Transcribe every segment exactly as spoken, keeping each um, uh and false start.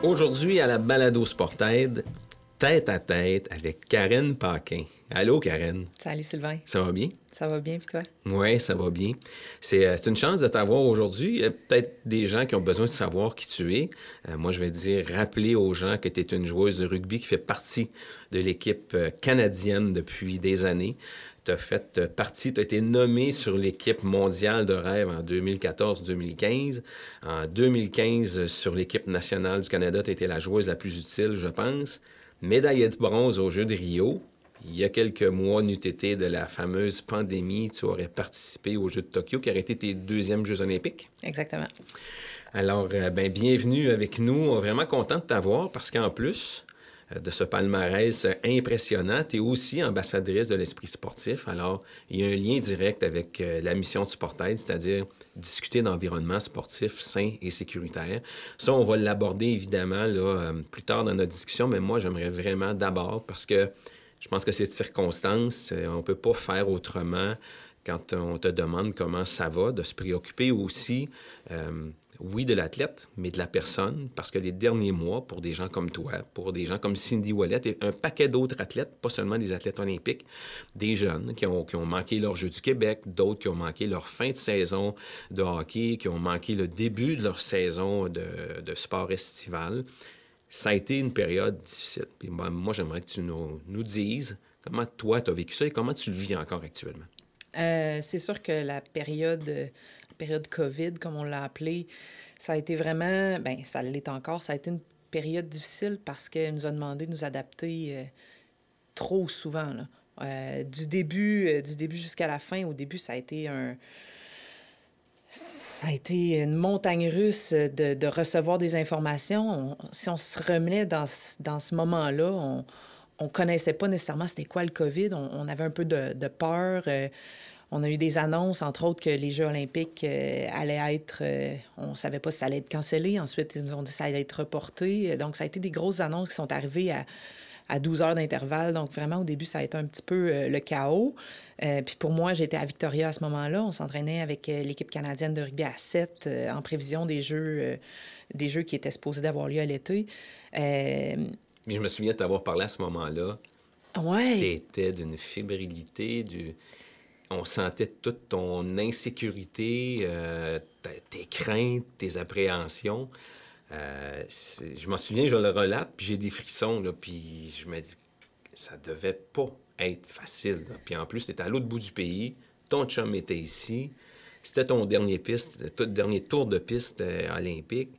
Aujourd'hui, à la Balado Sportaide, tête à tête avec Karen Paquin. Allô, Karen. Salut, Sylvain. Ça va bien? Ça va bien, puis toi? Oui, ça va bien. C'est, euh, c'est une chance de t'avoir aujourd'hui. Il y a peut-être des gens qui ont besoin de savoir qui tu es. Euh, moi, je vais dire, rappeler aux gens que tu es une joueuse de rugby qui fait partie de l'équipe euh, canadienne depuis des années. Tu as fait partie, tu as été nommé sur l'équipe mondiale de rêve en deux mille quatorze deux mille quinze. En deux mille quinze, sur l'équipe nationale du Canada, tu as été la joueuse la plus utile, je pense. Médaillée de bronze aux Jeux de Rio. Il y a quelques mois, n'eût été de la fameuse pandémie, tu aurais participé aux Jeux de Tokyo, qui auraient été tes deuxièmes Jeux olympiques. Exactement. Alors, euh, ben, bienvenue avec nous. Vraiment content de t'avoir parce qu'en plus de ce palmarès impressionnant, tu es aussi ambassadrice de l'esprit sportif. Alors, il y a un lien direct avec euh, la mission de Sportaide, c'est-à-dire discuter d'environnement sportif sain et sécuritaire. Ça, on va l'aborder évidemment là, euh, plus tard dans notre discussion, mais moi, j'aimerais vraiment d'abord, parce que je pense que c'est de circonstance, euh, on ne peut pas faire autrement quand on te demande comment ça va, de se préoccuper aussi, euh, oui, de l'athlète, mais de la personne, parce que les derniers mois, pour des gens comme toi, pour des gens comme Cindy Ouellet et un paquet d'autres athlètes, pas seulement des athlètes olympiques, des jeunes qui ont, qui ont manqué leur Jeux du Québec, d'autres qui ont manqué leur fin de saison de hockey, qui ont manqué le début de leur saison de, de sport estival. Ça a été une période difficile. Puis moi, moi j'aimerais que tu nous, nous dises comment toi, tu as vécu ça et comment tu le vis encore actuellement. Euh, c'est sûr que la période, euh, période COVID, comme on l'a appelé, ça a été vraiment, bien, ça l'est encore, ça a été une période difficile parce qu'elle nous a demandé de nous adapter euh, trop souvent, là. Euh, du début, euh, du début jusqu'à la fin. Au début, ça a été un... Ça a été une montagne russe de, de recevoir des informations. On, si on se remenait dans, dans ce moment-là, on... On ne connaissait pas nécessairement c'était quoi le COVID. On, on avait un peu de, de peur. Euh, on a eu des annonces, entre autres, que les Jeux olympiques euh, allaient être... Euh, on ne savait pas si ça allait être cancellé. Ensuite, ils nous ont dit que ça allait être reporté. Donc, ça a été des grosses annonces qui sont arrivées à, à douze heures d'intervalle. Donc, vraiment, au début, ça a été un petit peu euh, le chaos. Euh, puis pour moi, j'étais à Victoria à ce moment-là. On s'entraînait avec euh, l'équipe canadienne de rugby à sept euh, en prévision des Jeux, euh, des Jeux qui étaient supposés d'avoir lieu à l'été. Euh, Je me souviens de t'avoir parlé à ce moment-là. Ouais. T'étais d'une fébrilité, du... on sentait toute ton insécurité, euh, tes craintes, tes appréhensions. Euh, je m'en souviens, je le relate, puis j'ai des frissons, là, puis je me dis que ça devait pas être facile. Là. Puis en plus, t'étais à l'autre bout du pays, ton chum était ici, c'était ton dernier piste, ton dernier tour de piste euh, olympique.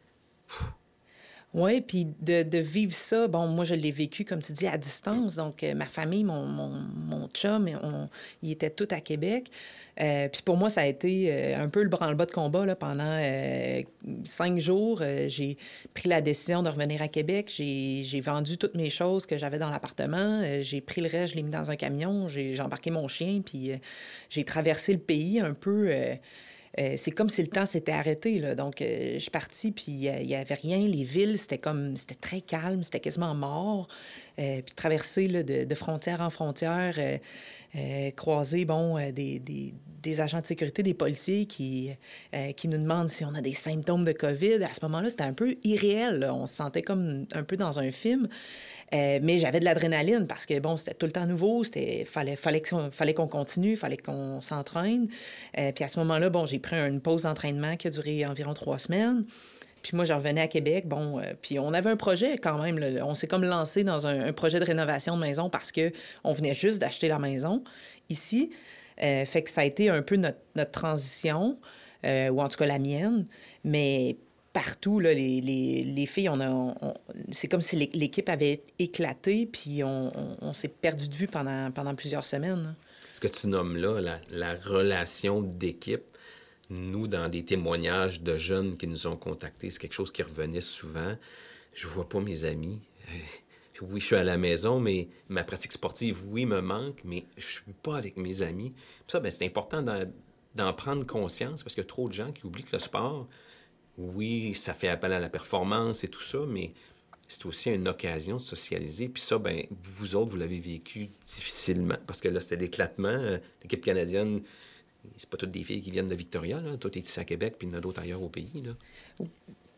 Oui, puis de, de vivre ça, bon, moi, je l'ai vécu, comme tu dis, à distance. Donc, euh, ma famille, mon, mon, mon chum, on, ils étaient tous à Québec. Euh, puis pour moi, ça a été euh, un peu le branle-bas de combat là, pendant euh, cinq jours. Euh, j'ai pris la décision de revenir à Québec. J'ai, j'ai vendu toutes mes choses que j'avais dans l'appartement. Euh, j'ai pris le reste, je l'ai mis dans un camion. J'ai, j'ai embarqué mon chien, puis euh, j'ai traversé le pays un peu... Euh, Euh, c'est comme si le temps s'était arrêté, là. Donc, euh, je suis partie, puis il euh, n'y avait rien. Les villes, c'était comme... C'était très calme, c'était quasiment mort. Euh, puis traverser là, de, de frontière en frontière, euh, euh, croiser, bon, euh, des, des, des agents de sécurité, des policiers qui, euh, qui nous demandent si on a des symptômes de COVID. À ce moment-là, c'était un peu irréel, là. On se sentait comme un peu dans un film. Euh, mais j'avais de l'adrénaline parce que, bon, c'était tout le temps nouveau. C'était, fallait, fallait, qu'on, fallait qu'on continue, fallait qu'on s'entraîne. Euh, puis à ce moment-là, bon, j'ai pris une pause d'entraînement qui a duré environ trois semaines. Puis moi, je revenais à Québec. Bon, euh, puis on avait un projet quand même. Là. On s'est comme lancé dans un, un projet de rénovation de maison parce qu'on venait juste d'acheter la maison ici. Euh, fait que ça a été un peu notre, notre transition, euh, ou en tout cas la mienne. Mais... Partout, là, les, les, les filles, on a, on, c'est comme si l'équipe avait éclaté, puis on, on, on s'est perdu de vue pendant, pendant plusieurs semaines. Là. Ce que tu nommes là, la, la relation d'équipe, nous, dans des témoignages de jeunes qui nous ont contactés, c'est quelque chose qui revenait souvent. Je vois pas mes amis. Oui, je suis à la maison, mais ma pratique sportive, oui, me manque, mais je suis pas avec mes amis. Puis ça, ben, c'est important d'en, d'en prendre conscience, parce qu'il y a trop de gens qui oublient que le sport... Oui, ça fait appel à la performance et tout ça, mais c'est aussi une occasion de socialiser. Puis ça, ben vous autres, vous l'avez vécu difficilement, parce que là, c'était l'éclatement. L'équipe canadienne, c'est pas toutes des filles qui viennent de Victoria, là. Toi, t'es ici à Québec, puis il y en a d'autres ailleurs au pays, là.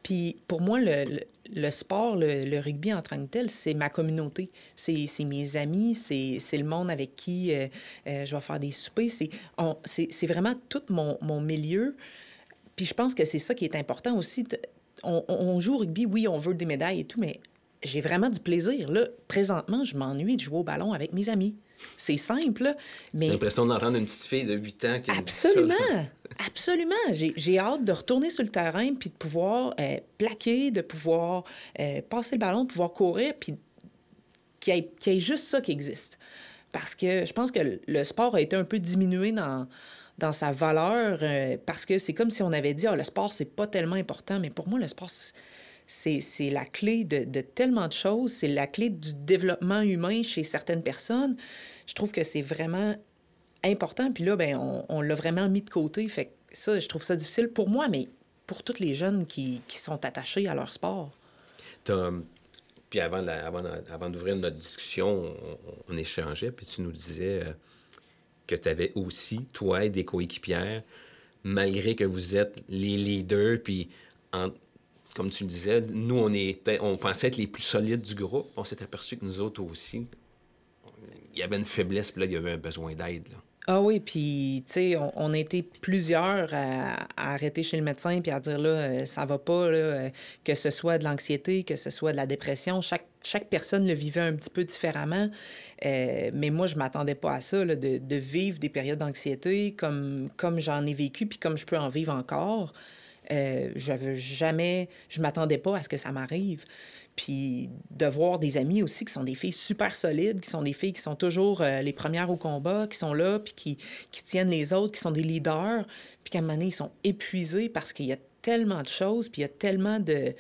Puis pour moi, le, le, le sport, le, le rugby en tant que tel, c'est ma communauté. C'est, c'est mes amis, c'est, c'est le monde avec qui euh, euh, je vais faire des soupers. C'est, on, c'est, c'est vraiment tout mon, mon milieu. Puis je pense que c'est ça qui est important aussi. On, on joue au rugby, oui, on veut des médailles et tout, mais j'ai vraiment du plaisir. Là, présentement, je m'ennuie de jouer au ballon avec mes amis. C'est simple, là, mais... J'ai l'impression d'entendre une petite fille de huit ans qui... Absolument! Absolument! J'ai, j'ai hâte de retourner sur le terrain puis de pouvoir euh, plaquer, de pouvoir euh, passer le ballon, de pouvoir courir, puis qu'il y ait, qu'il y ait juste ça qui existe. Parce que je pense que le sport a été un peu diminué dans, dans sa valeur euh, parce que c'est comme si on avait dit « Ah, le sport, c'est pas tellement important. » Mais pour moi, le sport... C'est, c'est la clé de, de tellement de choses. C'est la clé du développement humain chez certaines personnes. Je trouve que c'est vraiment important. Puis là, ben, on, on l'a vraiment mis de côté. Fait que ça, je trouve ça difficile pour moi, mais pour tous les jeunes qui, qui sont attachés à leur sport. T'as... Puis avant, la, avant, avant d'ouvrir notre discussion, on, on échangeait, puis tu nous disais euh, que tu avais aussi, toi et des coéquipières, malgré que vous êtes les leaders, puis en... Comme tu le disais, nous, on, est, on pensait être les plus solides du groupe. On s'est aperçu que nous autres aussi, il y avait une faiblesse, puis là, il y avait un besoin d'aide. Là. Ah oui, puis, tu sais, on, on a été plusieurs à, à arrêter chez le médecin puis à dire, là, euh, ça va pas, là, euh, que ce soit de l'anxiété, que ce soit de la dépression. Chaque, chaque personne le vivait un petit peu différemment. Euh, mais moi, je m'attendais pas à ça, là, de, de vivre des périodes d'anxiété comme, comme j'en ai vécu puis comme je peux en vivre encore. Euh, j'avais jamais... Je m'attendais pas à ce que ça m'arrive. Puis de voir des amis aussi qui sont des filles super solides, qui sont des filles qui sont toujours euh, les premières au combat, qui sont là, puis qui, qui tiennent les autres, qui sont des leaders, puis qu'à un moment donné, ils sont épuisés parce qu'il y a tellement de choses, puis il y a tellement de...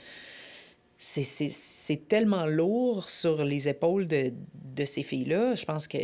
C'est, c'est, c'est tellement lourd sur les épaules de, de ces filles-là. Je pense que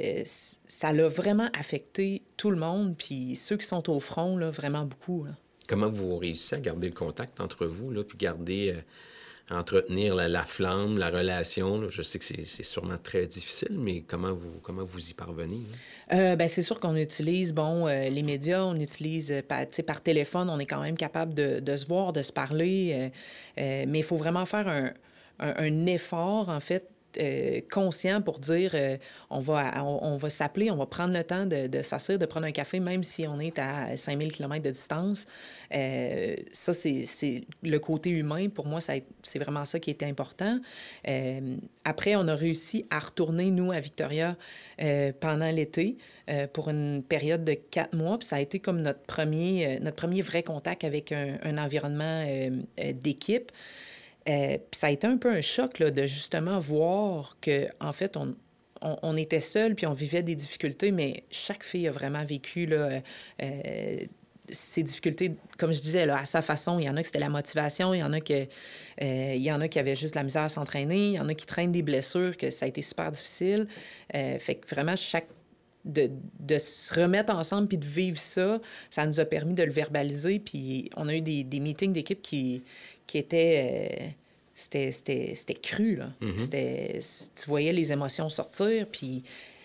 ça l'a vraiment affecté tout le monde, puis ceux qui sont au front, là, vraiment beaucoup, là. Comment vous réussissez à garder le contact entre vous, là, puis garder, euh, entretenir la, la flamme, la relation? Là? Je sais que c'est, c'est sûrement très difficile, mais comment vous, comment vous y parvenez? Hein? Euh, ben, c'est sûr qu'on utilise, bon, euh, les médias, on utilise, euh, par, par téléphone, on est quand même capable de, de se voir, de se parler, euh, euh, mais il faut vraiment faire un, un, un effort, en fait, Euh, conscient pour dire euh, on va, on, on va s'appeler, on va prendre le temps de, de s'asseoir, de prendre un café, même si on est à cinq mille kilomètres de distance. Euh, ça, c'est, c'est le côté humain. Pour moi, ça a, c'est vraiment ça qui était important. Euh, après, on a réussi à retourner, nous, à Victoria euh, pendant l'été euh, pour une période de quatre mois. Puis ça a été comme notre premier, euh, notre premier vrai contact avec un, un environnement euh, euh, d'équipe. Euh, puis ça a été un peu un choc là, de justement voir que en fait, on, on, on était seuls puis on vivait des difficultés, mais chaque fille a vraiment vécu là, euh, ces difficultés, comme je disais, là, à sa façon. Il y en a que c'était la motivation, il y en a que, euh, il y en a qui avaient juste de la misère à s'entraîner, il y en a qui traînent des blessures, que ça a été super difficile. Euh, fait que vraiment, chaque De, de se remettre ensemble puis de vivre ça, ça nous a permis de le verbaliser. Puis on a eu des, des meetings d'équipe qui, qui étaient... Euh, c'était, c'était, c'était cru, là. Mm-hmm. C'était, tu voyais les émotions sortir, puis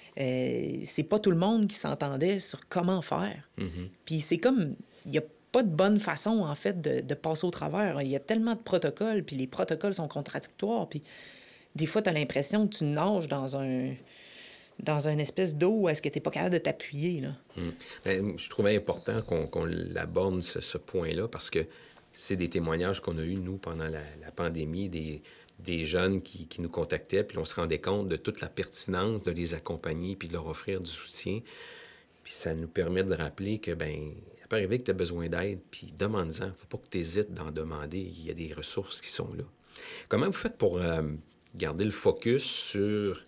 euh, c'est pas tout le monde qui s'entendait sur comment faire. Mm-hmm. Puis c'est comme... Il n'y a pas de bonne façon, en fait, de, de passer au travers. Il y a tellement de protocoles, puis les protocoles sont contradictoires, puis des fois, tu as l'impression que tu nages dans un... dans une espèce d'eau où est-ce que tu n'es pas capable de t'appuyer, là. Hum. Bien, je trouvais important qu'on, qu'on l'aborde, ce, ce point-là, parce que c'est des témoignages qu'on a eus, nous, pendant la, la pandémie, des, des jeunes qui, qui nous contactaient, puis on se rendait compte de toute la pertinence de les accompagner puis de leur offrir du soutien. Puis ça nous permet de rappeler que, bien, ça peut arriver que tu as besoin d'aide, puis demande-en. Il ne faut pas que tu hésites d'en demander. Il y a des ressources qui sont là. Comment vous faites pour euh, garder le focus sur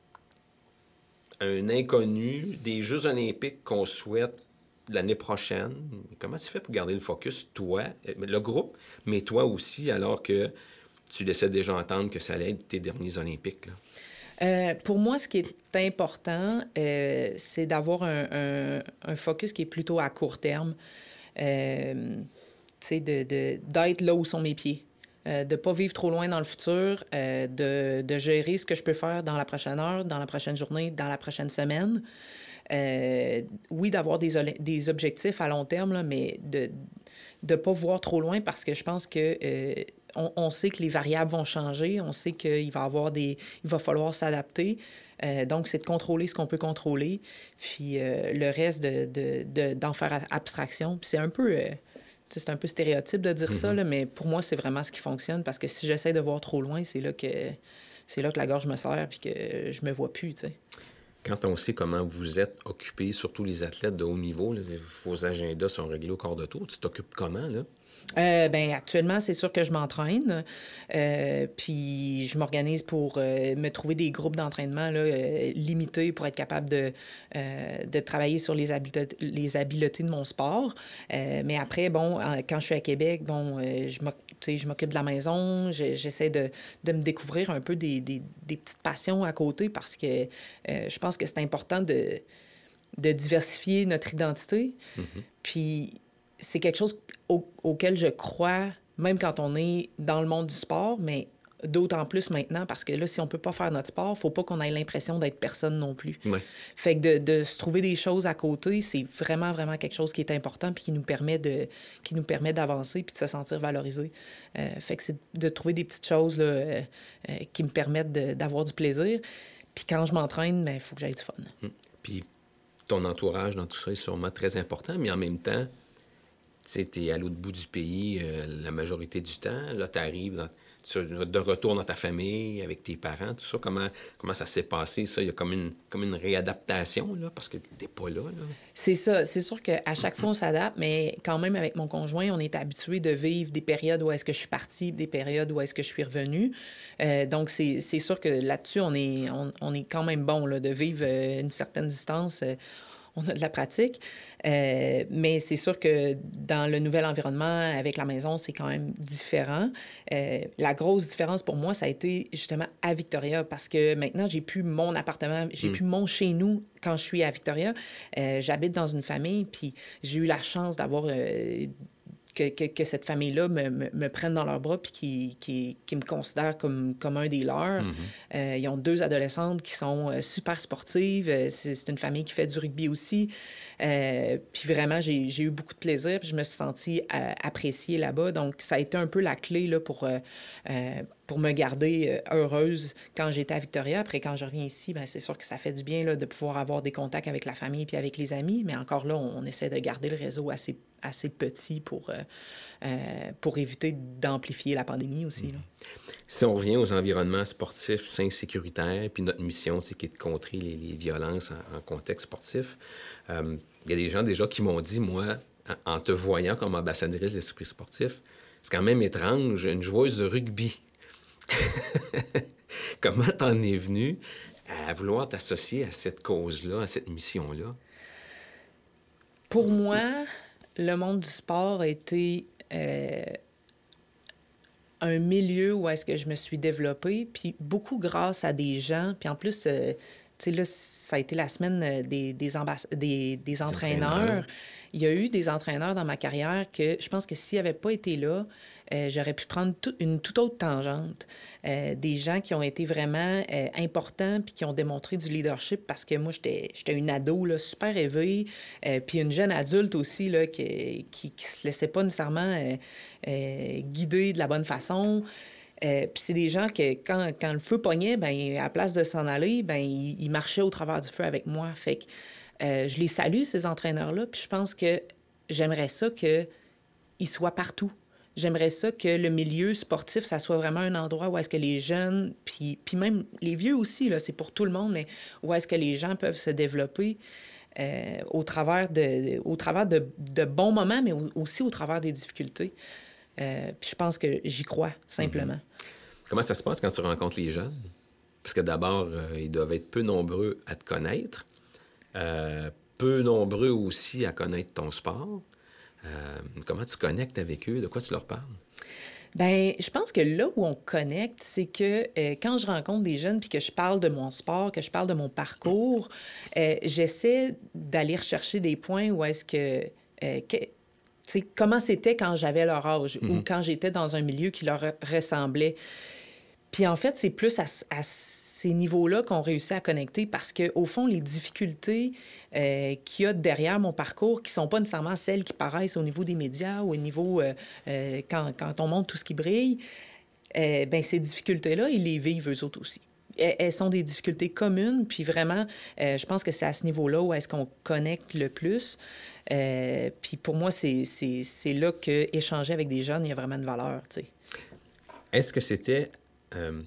un inconnu des Jeux olympiques qu'on souhaite l'année prochaine? Comment tu fais pour garder le focus, toi, le groupe, mais toi aussi, alors que tu laissais déjà entendre que ça allait être tes derniers Olympiques, là? Euh, pour moi, ce qui est important, euh, c'est d'avoir un, un, un focus qui est plutôt à court terme. Euh, tu sais, de, de, d'être là où sont mes pieds. Euh, de ne pas vivre trop loin dans le futur, euh, de, de gérer ce que je peux faire dans la prochaine heure, dans la prochaine journée, dans la prochaine semaine. Euh, oui, d'avoir des, des objectifs à long terme, là, mais de ne pas voir trop loin parce que je pense que euh, on, on sait que les variables vont changer, on sait qu'il va avoir des, il va falloir s'adapter. Euh, donc, c'est de contrôler ce qu'on peut contrôler, puis euh, le reste, de, de, de, d'en faire abstraction. Puis c'est un peu... Euh, c'est un peu stéréotype de dire mm-hmm. ça, là, mais pour moi, c'est vraiment ce qui fonctionne, parce que si j'essaie de voir trop loin, c'est là que, c'est là que la gorge me serre puis que je me vois plus, tu sais. Quand on sait comment vous êtes occupés, surtout les athlètes de haut niveau, là, vos agendas sont réglés au quart de tour, tu t'occupes comment, là? Euh, ben actuellement, c'est sûr que je m'entraîne. Euh, puis je m'organise pour euh, me trouver des groupes d'entraînement là, euh, limités pour être capable de, euh, de travailler sur les habiletés, les habiletés de mon sport. Euh, mais après, bon, quand je suis à Québec, bon, euh, je m'occupe je m'occupe de la maison, je, j'essaie de, de me découvrir un peu des, des, des petites passions à côté, parce que euh, je pense que c'est important de, de diversifier notre identité. Mm-hmm. Puis c'est quelque chose au, auquel je crois, même quand on est dans le monde du sport, mais d'autant plus maintenant, parce que là, si on peut pas faire notre sport, il faut pas qu'on ait l'impression d'être personne non plus. Ouais. Fait que de, de se trouver des choses à côté, c'est vraiment, vraiment quelque chose qui est important puis qui nous permet de, qui nous permet d'avancer puis de se sentir valorisé. Euh, fait que c'est de trouver des petites choses là, euh, euh, qui me permettent de, d'avoir du plaisir. Puis quand je m'entraîne, il faut que j'aie du fun. Hum. Puis ton entourage dans tout ça est sûrement très important, mais en même temps, tu sais, t'es à l'autre bout du pays euh, la majorité du temps. Là, t'arrives dans... de retour dans ta famille, avec tes parents, tout ça, comment, comment ça s'est passé, ça? Il y a comme une, comme une réadaptation, là, parce que t'es pas là, là. C'est ça. C'est sûr qu'à chaque fois, on s'adapte, mais quand même, avec mon conjoint, on est habitué de vivre des périodes où est-ce que je suis partie, des périodes où est-ce que je suis revenue. Euh, donc, c'est, c'est sûr que là-dessus, on est, on, on est quand même bon, là, de vivre une certaine distance. On a de la pratique. Euh, mais c'est sûr que dans le nouvel environnement, avec la maison, c'est quand même différent. Euh, la grosse différence pour moi, ça a été justement à Victoria, parce que maintenant, j'ai plus mon appartement, j'ai mm. plus mon chez-nous quand je suis à Victoria. Euh, j'habite dans une famille, puis j'ai eu la chance d'avoir... Euh, Que, que, que cette famille-là me, me, me prenne dans leurs bras puis qui, qui, qui me considère comme, comme un des leurs. Mm-hmm. Euh, ils ont deux adolescentes qui sont euh, super sportives. C'est, c'est une famille qui fait du rugby aussi. Euh, puis vraiment, j'ai, j'ai eu beaucoup de plaisir. Puis je me suis sentie euh, appréciée là-bas. Donc, ça a été un peu la clé là, pour, euh, euh, pour me garder euh, heureuse quand j'étais à Victoria. Après, quand je reviens ici, bien, c'est sûr que ça fait du bien là, de pouvoir avoir des contacts avec la famille puis avec les amis. Mais encore là, on, on essaie de garder le réseau assez assez petit pour, euh, euh, pour éviter d'amplifier la pandémie aussi. Là. Si on revient aux environnements sportifs sains, sécuritaires, puis notre mission, c'est qui est de contrer les, les violences en, en contexte sportif, il euh, y a des gens déjà qui m'ont dit, moi, en, en te voyant comme ambassadrice de l'esprit sportif, c'est quand même étrange, une joueuse de rugby. Comment t'en es venu à vouloir t'associer à cette cause-là, à cette mission-là? Pour moi... Le monde du sport a été euh, un milieu où est-ce que je me suis développée, puis beaucoup grâce à des gens. Puis en plus, euh, tu sais, là, ça a été la semaine des, des, ambass- des, des entraîneurs. entraîneurs. Il y a eu des entraîneurs dans ma carrière que je pense que s'ils n'avaient pas été là, euh, j'aurais pu prendre tout, une toute autre tangente. Euh, des gens qui ont été vraiment euh, importants puis qui ont démontré du leadership, parce que moi, j'étais, j'étais une ado là, super élevée, euh, puis une jeune adulte aussi là, qui, qui, qui se laissait pas nécessairement euh, euh, guider de la bonne façon. Euh, puis c'est des gens que, quand, quand le feu pognait, ben, à la place de s'en aller, ben, ils, ils marchaient au travers du feu avec moi. Fait que euh, je les salue, ces entraîneurs-là, puis je pense que j'aimerais ça qu'ils soient partout. J'aimerais ça que le milieu sportif, ça soit vraiment un endroit où est-ce que les jeunes, puis, puis même les vieux aussi, là, c'est pour tout le monde, mais où est-ce que les gens peuvent se développer euh, au travers, de, au travers de, de bons moments, mais aussi au travers des difficultés. Euh, puis je pense que j'y crois, simplement. Mm-hmm. Comment ça se passe quand tu rencontres les jeunes? Parce que d'abord, euh, ils doivent être peu nombreux à te connaître, euh, peu nombreux aussi à connaître ton sport. Euh, comment tu connectes avec eux? De quoi tu leur parles? Bien, je pense que là où on connecte, c'est que euh, quand je rencontre des jeunes puis que je parle de mon sport, que je parle de mon parcours, euh, j'essaie d'aller rechercher des points où est-ce que... Euh, que tu sais, comment c'était quand j'avais leur âge mm-hmm. ou quand j'étais dans un milieu qui leur ressemblait. Puis en fait, c'est plus à, à ces niveaux-là qu'on réussit à connecter parce qu'au fond, les difficultés euh, qu'il y a derrière mon parcours, qui ne sont pas nécessairement celles qui paraissent au niveau des médias ou au niveau euh, euh, quand, quand on montre tout ce qui brille, euh, ben ces difficultés-là, ils les vivent eux autres aussi. Elles sont des difficultés communes, puis vraiment, euh, je pense que c'est à ce niveau-là où est-ce qu'on connecte le plus. Euh, puis pour moi, c'est, c'est, c'est là qu'échanger avec des jeunes, il y a vraiment une valeur, tu sais. Est-ce que c'était euh,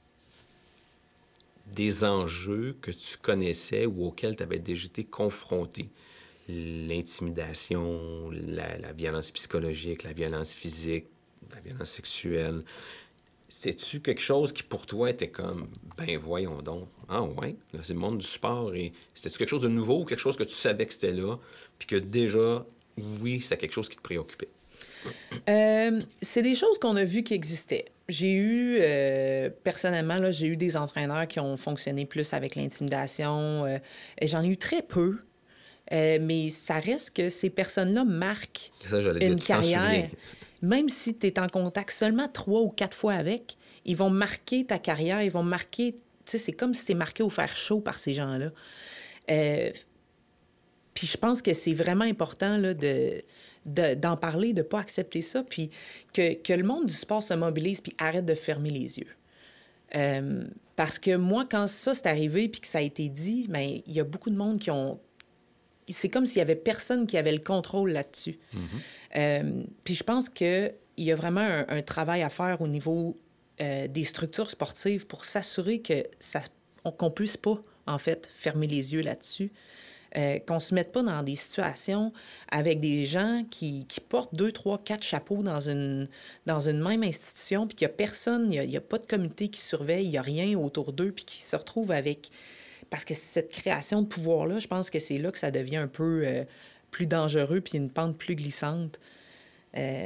des enjeux que tu connaissais ou auxquels tu avais déjà été confronté? L'intimidation, la, la violence psychologique, la violence physique, la violence sexuelle. C'est-tu quelque chose qui, pour toi, était comme, ben voyons donc, ah ouais, là, c'est le monde du sport, et c'était-tu quelque chose de nouveau ou quelque chose que tu savais que c'était là, puis que déjà, oui, c'était quelque chose qui te préoccupait? Euh, c'est des choses qu'on a vues qui existaient. J'ai eu, euh, personnellement, là, j'ai eu des entraîneurs qui ont fonctionné plus avec l'intimidation. Euh, et j'en ai eu très peu, euh, mais ça reste que ces personnes-là marquent C'est ça, j'allais dire, une tu t'en carrière. souviens. Même si tu es en contact seulement trois ou quatre fois avec, ils vont marquer ta carrière, ils vont marquer... Tu sais, c'est comme si tu es marqué au fer chaud par ces gens-là. Euh, puis je pense que c'est vraiment important là, de, de, d'en parler, de ne pas accepter ça, puis que, que le monde du sport se mobilise puis arrête de fermer les yeux. Euh, parce que moi, quand ça s'est arrivé puis que ça a été dit, bien, il y a beaucoup de monde qui ont... C'est comme s'il y avait personne qui avait le contrôle là-dessus. Mm-hmm. Euh, puis je pense qu'il y a vraiment un, un travail à faire au niveau euh, des structures sportives pour s'assurer que ça, on, qu'on puisse pas, en fait, fermer les yeux là-dessus. Euh, qu'on se mette pas dans des situations avec des gens qui, qui portent deux, trois, quatre chapeaux dans une, dans une même institution, puis qu'il n'y a personne, il n'y a, a pas de comité qui surveille, il n'y a rien autour d'eux, puis qui se retrouvent avec... Parce que cette création de pouvoir-là, je pense que c'est là que ça devient un peu euh, plus dangereux, puis une pente plus glissante. Euh...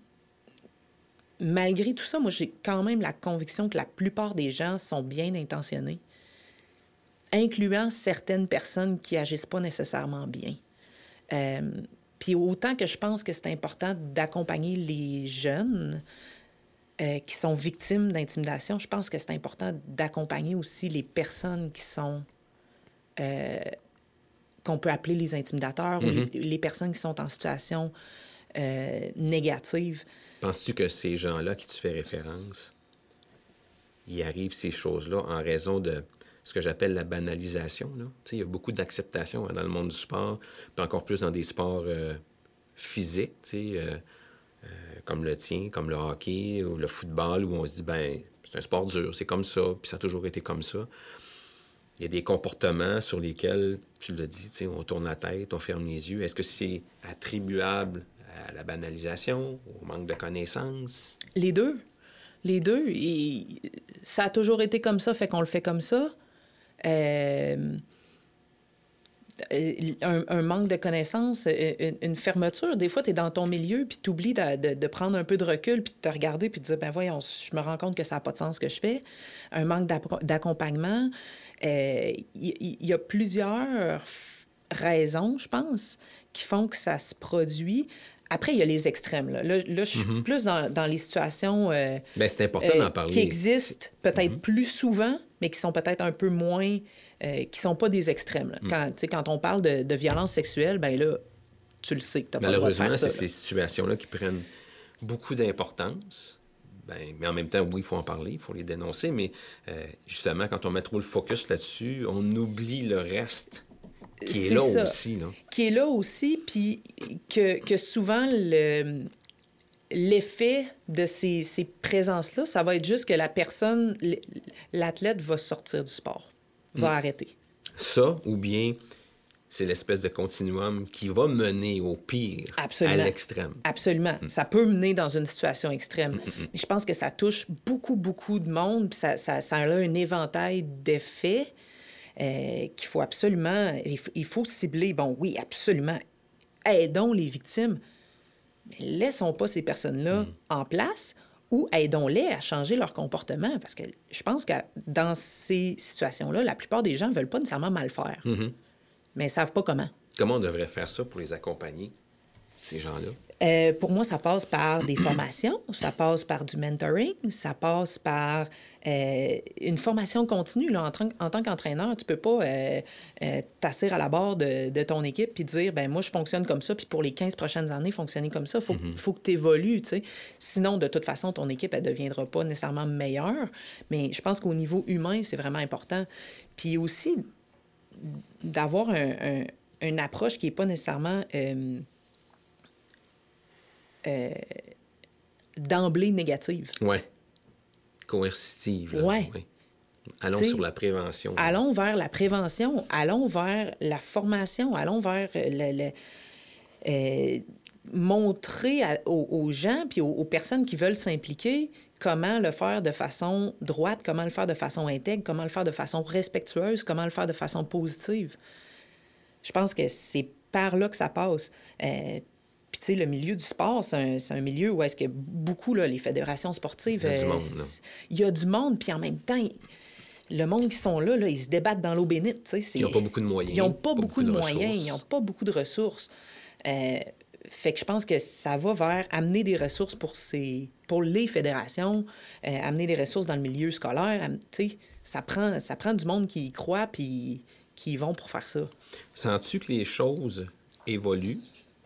Malgré tout ça, moi, j'ai quand même la conviction que la plupart des gens sont bien intentionnés, incluant certaines personnes qui agissent pas nécessairement bien. Euh... Puis autant que je pense que c'est important d'accompagner les jeunes euh, qui sont victimes d'intimidation, je pense que c'est important d'accompagner aussi les personnes qui sont... Euh, qu'on peut appeler les intimidateurs mm-hmm. ou les, les personnes qui sont en situation euh, négative. Penses-tu que ces gens-là qui tu fais référence, il arrive ces choses-là en raison de ce que j'appelle la banalisation, là? Tu sais, il y a beaucoup d'acceptation hein, dans le monde du sport, puis encore plus dans des sports euh, physiques, tu sais, euh, euh, comme le tien, comme le hockey ou le football, où on se dit, ben c'est un sport dur, c'est comme ça, puis ça a toujours été comme ça. Il y a des comportements sur lesquels, tu l'as dit, tu sais, on tourne la tête, on ferme les yeux. Est-ce que c'est attribuable à la banalisation, au manque de connaissances? Les deux. Les deux. Et ça a toujours été comme ça, fait qu'on le fait comme ça. Euh... Un, un manque de connaissances, une, une fermeture. Des fois, tu es dans ton milieu, puis tu oublies de, de, de prendre un peu de recul, puis de te regarder, puis de dire, ben voyons, je me rends compte que ça n'a pas de sens ce que je fais. Un manque d'accompagnement. Il euh, y, y a plusieurs raisons, je pense, qui font que ça se produit. Après, il y a les extrêmes. Là, là, là je suis mm-hmm. plus dans, dans les situations euh, Bien, c'est important euh, d'en parler. Qui existent peut-être mm-hmm. plus souvent, mais qui sont peut-être un peu moins... Euh, qui ne sont pas des extrêmes. Là. Mm. Quand, quand on parle de, de violence sexuelle, bien là, tu le sais que tu n'as pas le droit de faire ça. Malheureusement, c'est ces situations-là qui prennent beaucoup d'importance. Ben, mais en même temps, oui, il faut en parler, il faut les dénoncer, mais euh, justement, quand on met trop le focus là-dessus, on oublie le reste qui est, est là ça. aussi. Là. Qui est là aussi, puis que, que souvent, le, l'effet de ces, ces présences-là, ça va être juste que la personne, l'athlète va sortir du sport. Va mmh. arrêter. Ça, ou bien c'est l'espèce de continuum qui va mener au pire, Absolument. à l'extrême. Absolument. Mmh. Ça peut mener dans une situation extrême. Mmh. Mais je pense que ça touche beaucoup, beaucoup de monde, puis ça, ça, ça a un éventail d'effets euh, qu'il faut absolument... Il faut, il faut cibler. Bon, oui, absolument. Aidons les victimes, mais laissons pas ces personnes-là mmh. en place... ou aidons-les à changer leur comportement. Parce que je pense que dans ces situations-là, la plupart des gens ne veulent pas nécessairement mal faire. Mm-hmm. Mais ils ne savent pas comment. Comment on devrait faire ça pour les accompagner? ces gens-là? Euh, pour moi, ça passe par des formations, ça passe par du mentoring, ça passe par euh, une formation continue. Là, en, tra- en tant qu'entraîneur, tu peux pas euh, euh, t'asseoir à la barre de, de ton équipe puis dire, ben moi, je fonctionne comme ça, puis pour les quinze prochaines années, fonctionner comme ça. Il faut, mm-hmm. faut que tu évolues, tu sais. Sinon, de toute façon, ton équipe, elle ne deviendra pas nécessairement meilleure. Mais je pense qu'au niveau humain, c'est vraiment important. Puis aussi, d'avoir un, un, une approche qui n'est pas nécessairement... Euh, Euh, d'emblée négative. Oui. Coercitive. Oui. Ouais. Allons T'sais, sur la prévention. Allons là. vers la prévention, allons vers la formation, allons vers le, le, euh, montrer à, aux, aux gens puis aux, aux personnes qui veulent s'impliquer comment le faire de façon droite, comment le faire de façon intègre, comment le faire de façon respectueuse, comment le faire de façon positive. Je pense que c'est par là que ça passe. Euh, Puis, tu sais, le milieu du sport, c'est un, c'est un milieu où est-ce que beaucoup, là, les fédérations sportives... Il y a du monde, euh, là. Il y a du monde, puis en même temps, il, le monde qui sont là, là, ils se débattent dans l'eau bénite, tu sais. C'est, ils n'ont pas beaucoup de moyens. Ils n'ont pas, pas beaucoup, beaucoup de, de moyens, ressources. Ils n'ont pas beaucoup de ressources. Euh, fait que je pense que ça va vers amener des ressources pour, ces, pour les fédérations, euh, amener des ressources dans le milieu scolaire. Tu sais, ça prend, ça prend du monde qui y croit, puis qui y vont pour faire ça. Sens-tu que les choses évoluent?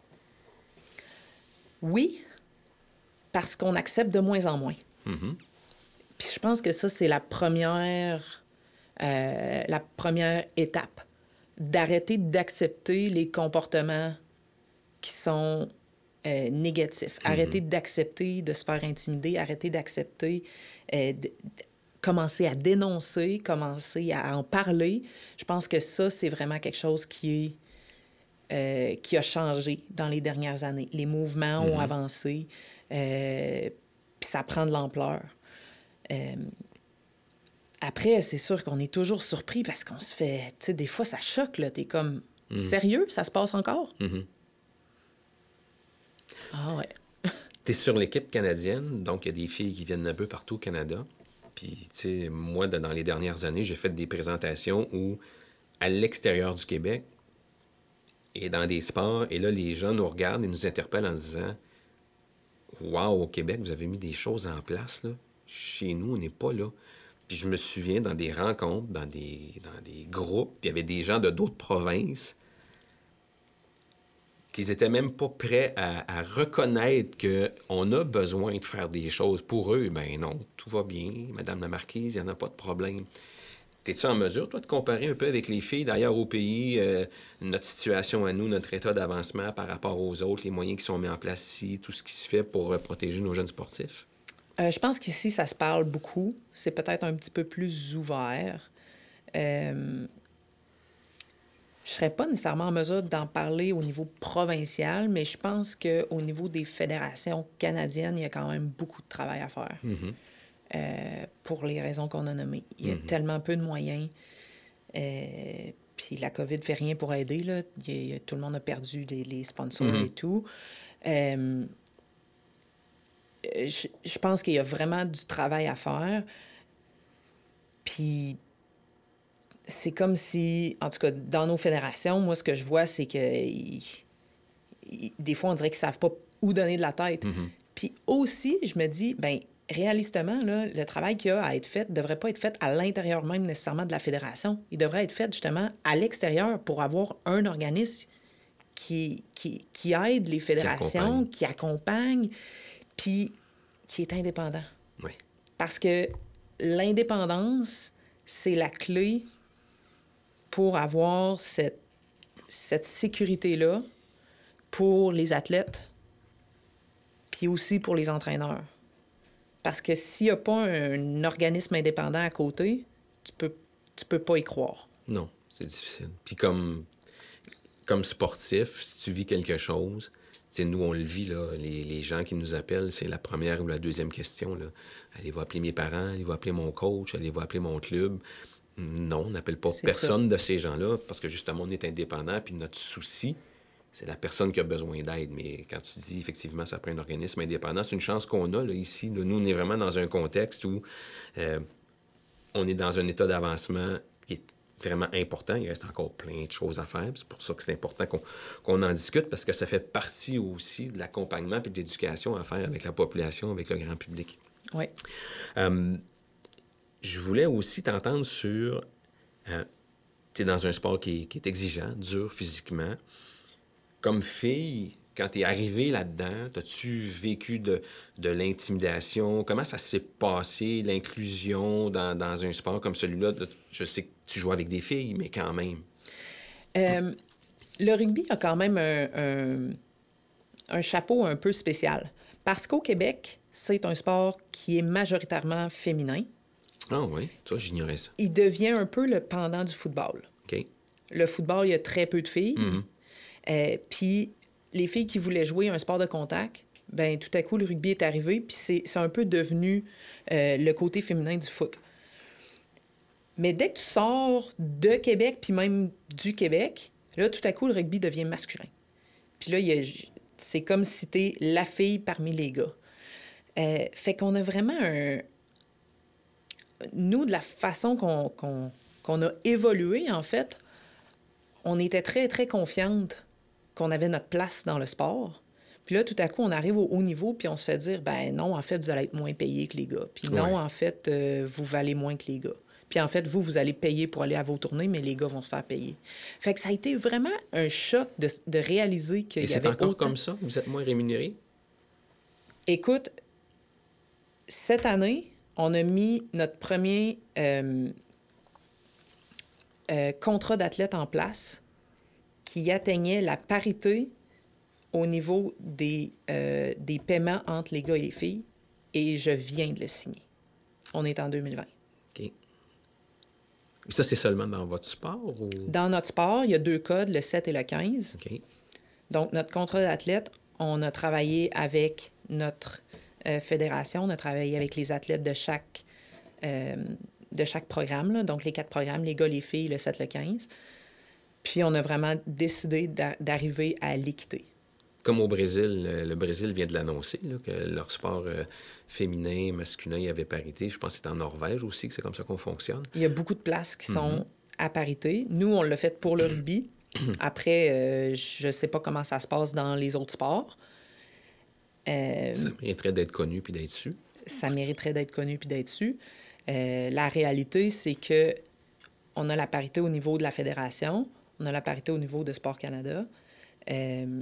Oui, parce qu'on accepte de moins en moins. Mm-hmm. Puis je pense que ça, c'est la première, euh, la première étape. D'arrêter d'accepter les comportements qui sont euh, négatifs. Mm-hmm. Arrêter d'accepter de se faire intimider. Arrêter d'accepter... Euh, de, de, commencer à dénoncer, commencer à en parler. Je pense que ça, c'est vraiment quelque chose qui est... Euh, qui a changé dans les dernières années. Les mouvements mm-hmm. ont avancé, euh, puis ça prend de l'ampleur. Euh, après, c'est sûr qu'on est toujours surpris parce qu'on se fait... Tu sais, des fois, ça choque, là. T'es comme... Mm. Sérieux? Ça se passe encore? Mm-hmm. Ah ouais. T'es sur l'équipe canadienne, donc il y a des filles qui viennent un peu partout au Canada. Puis, tu sais, moi, dans les dernières années, j'ai fait des présentations où, à l'extérieur du Québec, et dans des sports, et là, les gens nous regardent et nous interpellent en disant « Wow, au Québec, vous avez mis des choses en place, là. Chez nous, on n'est pas là. » Puis je me souviens, dans des rencontres, dans des, dans des groupes, puis il y avait des gens de d'autres provinces qui n'étaient même pas prêts à, à reconnaître qu'on a besoin de faire des choses. Pour eux, ben non, tout va bien, Madame la Marquise, il n'y en a pas de problème. Es-tu en mesure, toi, de comparer un peu avec les filles d'ailleurs au pays, euh, notre situation à nous, notre état d'avancement par rapport aux autres, les moyens qui sont mis en place ici, tout ce qui se fait pour euh, protéger nos jeunes sportifs? Euh, je pense qu'ici, ça se parle beaucoup. C'est peut-être un petit peu plus ouvert. Euh... Je ne serais pas nécessairement en mesure d'en parler au niveau provincial, mais je pense qu'au niveau des fédérations canadiennes, il y a quand même beaucoup de travail à faire. Mm-hmm. Euh, pour les raisons qu'on a nommées. Il y a mm-hmm. tellement peu de moyens. Euh, puis la COVID ne fait rien pour aider. Là. Il y a, tout le monde a perdu les, les sponsors mm-hmm. et tout. Euh, je, je pense qu'il y a vraiment du travail à faire. Puis c'est comme si, en tout cas, dans nos fédérations, moi, ce que je vois, c'est que ils, ils, des fois, on dirait qu'ils ne savent pas où donner de la tête. Mm-hmm. Puis aussi, je me dis, ben réalistement, là, le travail qu'il y a à être fait ne devrait pas être fait à l'intérieur même nécessairement de la fédération. Il devrait être fait justement à l'extérieur pour avoir un organisme qui, qui, qui aide les fédérations, qui accompagne, qui accompagne, puis qui est indépendant. Oui. Parce que l'indépendance, c'est la clé pour avoir cette, cette sécurité-là pour les athlètes, puis aussi pour les entraîneurs. Parce que s'il n'y a pas un, un organisme indépendant à côté, tu peux, tu peux pas y croire. Non, c'est difficile. Puis comme, comme sportif, si tu vis quelque chose, tu sais, nous, on le vit, là, les, les gens qui nous appellent, c'est la première ou la deuxième question. Là. Allez-vous appeler mes parents? Allez-vous appeler mon coach? Allez-vous appeler mon club? Non, on n'appelle pas c'est personne ça. De ces gens-là parce que justement, on est indépendant, puis notre souci, c'est la personne qui a besoin d'aide. Mais quand tu dis, effectivement, ça prend un organisme indépendant, c'est une chance qu'on a là, ici. Là. Nous, on est vraiment dans un contexte où euh, on est dans un état d'avancement qui est vraiment important. Il reste encore plein de choses à faire. C'est pour ça que c'est important qu'on, qu'on en discute, parce que ça fait partie aussi de l'accompagnement et de l'éducation à faire avec la population, avec le grand public. Oui. Euh, je voulais aussi t'entendre sur... Euh, tu es dans un sport qui, qui est exigeant, dur physiquement. Comme fille, quand tu es arrivée là-dedans, as-tu vécu de, de l'intimidation? Comment ça s'est passé, l'inclusion dans, dans un sport comme celui-là? Je sais que tu joues avec des filles, mais quand même. Euh, le rugby a quand même un, un, un chapeau un peu spécial. Parce qu'au Québec, c'est un sport qui est majoritairement féminin. Ah oui, toi, j'ignorais ça. Il devient un peu le pendant du football. OK. Le football, il y a très peu de filles. Mm-hmm. Euh, puis les filles qui voulaient jouer un sport de contact, ben tout à coup, le rugby est arrivé, puis c'est, c'est un peu devenu euh, le côté féminin du foot. Mais dès que tu sors de Québec, puis même du Québec, là, tout à coup, le rugby devient masculin. Puis là, il y a, c'est comme si t'es la fille parmi les gars. Euh, fait qu'on a vraiment un... Nous, de la façon qu'on, qu'on, qu'on a évolué, en fait, on était très, très confiante qu'on avait notre place dans le sport. Puis là, tout à coup, on arrive au haut niveau, puis on se fait dire, ben non, en fait, vous allez être moins payé que les gars. Puis non, Ouais. en fait, euh, vous valez moins que les gars. Puis en fait, vous, vous allez payer pour aller à vos tournées, mais les gars vont se faire payer. Fait que ça a été vraiment un choc de, de réaliser qu'il Et y c'est avait encore autant... comme ça? Vous êtes moins rémunérés? Écoute, cette année, on a mis notre premier euh, euh, contrat d'athlète en place qui atteignait la parité au niveau des, euh, des paiements entre les gars et les filles, et je viens de le signer. On est en deux mille vingt. OK. Ça, c'est seulement dans votre sport? Ou... Dans notre sport, il y a deux codes, le sept et le quinze. OK. Donc, notre contrat d'athlète, on a travaillé avec notre euh, fédération, on a travaillé avec les athlètes de chaque, euh, de chaque programme, là. Donc les quatre programmes, les gars, les filles, le sept, le quinze. Puis on a vraiment décidé d'a- d'arriver à l'équité. Comme au Brésil, le, le Brésil vient de l'annoncer, là, que leur sport euh, féminin, masculin, il y avait parité. Je pense que c'est en Norvège aussi que c'est comme ça qu'on fonctionne. Il y a beaucoup de places qui sont Mhm. à parité. Nous, on l'a fait pour le rugby. Après, euh, je ne sais pas comment ça se passe dans les autres sports. Euh, Ça mériterait d'être connu puis d'être su. ça mériterait d'être connu puis d'être su. Euh, la réalité, c'est que on a la parité au niveau de la fédération, on a la parité au niveau de Sport Canada. Euh,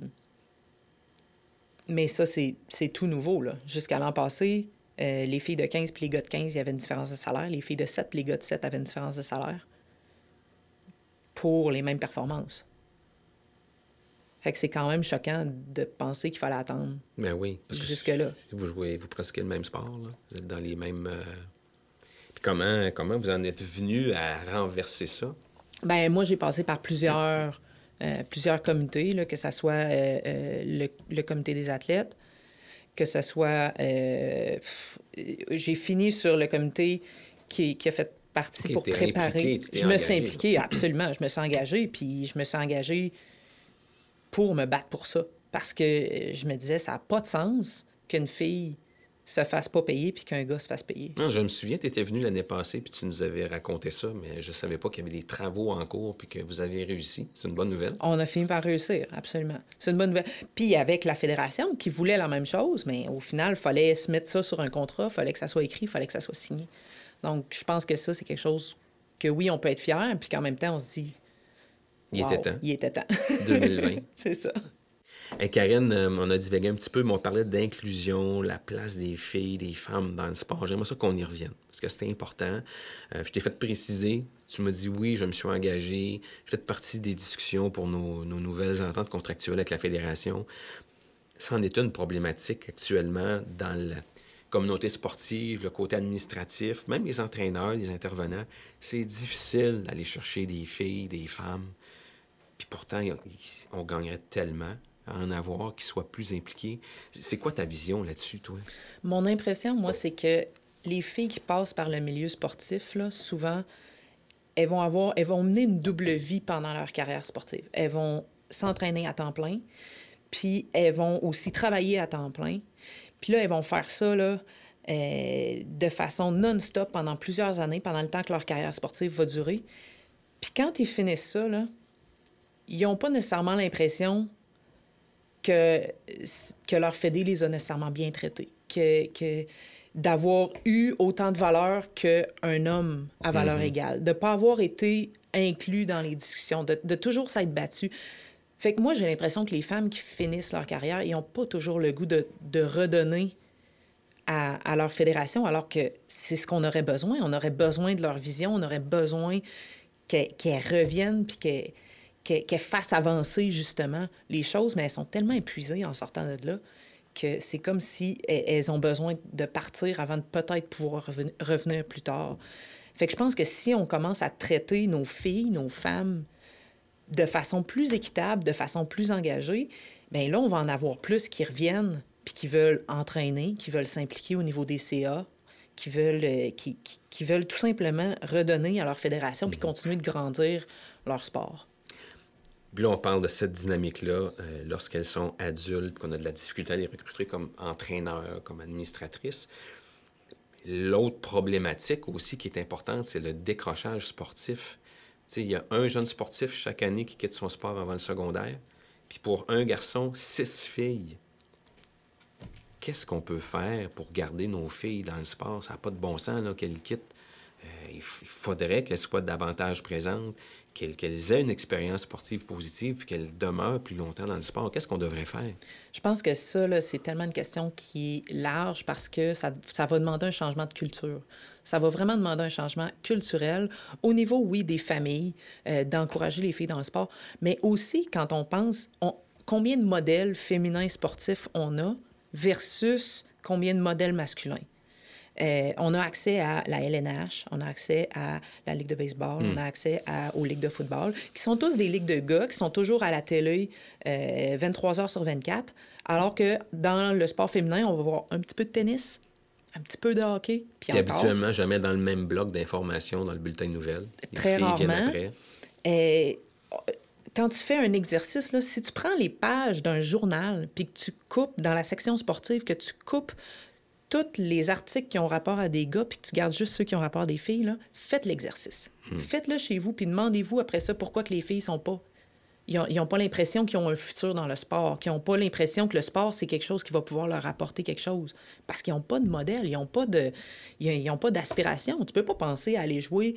mais ça, c'est, c'est tout nouveau, là. Jusqu'à l'an passé, euh, les filles de quinze puis les gars de quinze, il y avait une différence de salaire. Les filles de sept puis les gars de sept avaient une différence de salaire pour les mêmes performances. Fait que c'est quand même choquant de penser qu'il fallait attendre. Ben oui. Parce que Jusque-là. si vous jouez, vous pratiquez le même sport, là. Vous êtes dans les mêmes... euh, Puis comment, comment vous en êtes venu à renverser ça? Ben moi, j'ai passé par plusieurs, euh, plusieurs comités, là, que ce soit euh, euh, le, le comité des athlètes, que ce soit... euh, pff, j'ai fini sur le comité qui, qui a fait partie Ok, pour t'es préparer... impliqué, tu t'es je me engagé, suis là. impliquée, absolument. Je me suis engagée, puis je me suis engagée pour me battre pour ça. Parce que je me disais, ça n'a pas de sens qu'une fille se fasse pas payer puis qu'un gars se fasse payer. Non, je me souviens, tu étais venu l'année passée puis tu nous avais raconté ça, mais je savais pas qu'il y avait des travaux en cours puis que vous aviez réussi. C'est une bonne nouvelle. On a fini par réussir, absolument. C'est une bonne nouvelle. Puis avec la fédération qui voulait la même chose, mais au final, il fallait se mettre ça sur un contrat, il fallait que ça soit écrit, il fallait que ça soit signé. Donc, je pense que ça, c'est quelque chose que oui, on peut être fier, puis qu'en même temps, on se dit... Il wow, était temps. Il était temps. deux mille vingt. C'est ça. Hey, Karine, euh, on a divagué un petit peu, mais on parlait d'inclusion, la place des filles, des femmes dans le sport. J'aimerais ça qu'on y revienne, parce que c'était important. Euh, je t'ai fait préciser. Tu m'as dit oui, je me suis engagé. J'ai fait partie des discussions pour nos, nos nouvelles ententes contractuelles avec la Fédération. Ça en est une problématique actuellement dans la communauté sportive, le côté administratif, même les entraîneurs, les intervenants. C'est difficile d'aller chercher des filles, des femmes. Puis pourtant, on gagnerait tellement à en avoir qui soient plus impliqués. C'est quoi ta vision là-dessus, toi? Mon impression, moi, c'est que les filles qui passent par le milieu sportif, là, souvent, elles vont avoir, elles vont mener une double vie pendant leur carrière sportive. Elles vont s'entraîner à temps plein, puis elles vont aussi travailler à temps plein. Puis là, elles vont faire ça, là, euh, de façon non-stop pendant plusieurs années, pendant le temps que leur carrière sportive va durer. Puis quand ils finissent ça, là, ils n'ont pas nécessairement l'impression que, que leur fédé les a nécessairement bien traités, que, que d'avoir eu autant de valeur qu'un homme à valeur mm-hmm. égale, de ne pas avoir été inclus dans les discussions, de, de toujours s'être battu. Fait que moi, j'ai l'impression que les femmes qui finissent leur carrière, ils n'ont pas toujours le goût de, de redonner à, à leur fédération, alors que c'est ce qu'on aurait besoin. On aurait besoin de leur vision, on aurait besoin qu'elles, qu'elles reviennent puis qu'elles, qu'elles, qu'elles fassent avancer, justement, les choses, mais elles sont tellement épuisées en sortant de là que c'est comme si elles ont besoin de partir avant de peut-être pouvoir revenir, revenir plus tard. Fait que je pense que si on commence à traiter nos filles, nos femmes, de façon plus équitable, de façon plus engagée, bien là, on va en avoir plus qui reviennent puis qui veulent entraîner, qui veulent s'impliquer au niveau des C A, qui veulent, euh, qui, qui, qui veulent tout simplement redonner à leur fédération puis continuer de grandir leur sport. Puis là, on parle de cette dynamique-là euh, lorsqu'elles sont adultes, qu'on a de la difficulté à les recruter comme entraîneurs, comme administratrices. L'autre problématique aussi qui est importante, c'est le décrochage sportif. Tu sais, il y a un jeune sportif chaque année qui quitte son sport avant le secondaire. Puis pour un garçon, six filles. Qu'est-ce qu'on peut faire pour garder nos filles dans le sport? Ça n'a pas de bon sens là, qu'elles quittent. Euh, il, f- il faudrait qu'elles soient davantage présentes, qu'elles, qu'elles aient une expérience sportive positive, puis qu'elles demeurent plus longtemps dans le sport. Qu'est-ce qu'on devrait faire? Je pense que ça, là, c'est tellement une question qui est large parce que ça, ça va demander un changement de culture. Ça va vraiment demander un changement culturel au niveau, oui, des familles, euh, d'encourager les filles dans le sport, mais aussi quand on pense on, combien de modèles féminins sportifs on a versus combien de modèles masculins. Euh, on a accès à la L N H, on a accès à la Ligue de baseball, mm. on a accès à, aux ligues de football, qui sont tous des ligues de gars, qui sont toujours à la télé euh, vingt-trois heures sur vingt-quatre, alors que dans le sport féminin, on va voir un petit peu de tennis, un petit peu de hockey, puis encore. Habituellement, jamais dans le même bloc d'informations dans le bulletin de nouvelles. Très rarement. Et quand tu fais un exercice, là, si tu prends les pages d'un journal, puis que tu coupes dans la section sportive, que tu coupes tous les articles qui ont rapport à des gars, puis que tu gardes juste ceux qui ont rapport à des filles, là, faites l'exercice. Mmh. Faites-le chez vous, puis demandez-vous après ça pourquoi que les filles sont pas... Ils n'ont pas l'impression qu'ils ont un futur dans le sport, qu'ils n'ont pas l'impression que le sport, c'est quelque chose qui va pouvoir leur apporter quelque chose. Parce qu'ils n'ont pas de modèle, ils n'ont pas de, ils n'ont pas d'aspiration. Tu peux pas penser à aller jouer...